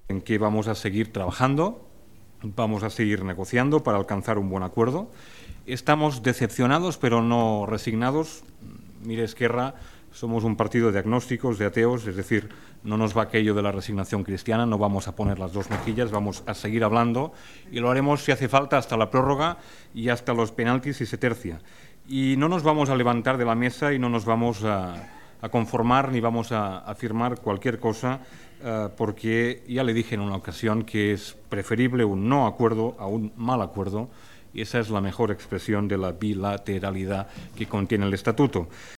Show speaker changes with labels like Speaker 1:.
Speaker 1: en que vamos a seguir trabajando, vamos a seguir negociando para alcanzar un buen acuerdo. Estamos decepcionados, pero no resignados. Mire, Esquerra, somos un partido de agnósticos, de ateos, es decir, no nos va aquello de la resignación cristiana, no vamos a poner las dos mejillas, vamos a seguir hablando y lo haremos si hace falta hasta la prórroga y hasta los penaltis si se tercia. Y no nos vamos a levantar de la mesa y no nos vamos a conformar ni vamos a firmar cualquier cosa, porque ya le dije en una ocasión que es preferible un no acuerdo a un mal acuerdo, y esa es la mejor expresión de la bilateralidad que contiene el Estatuto.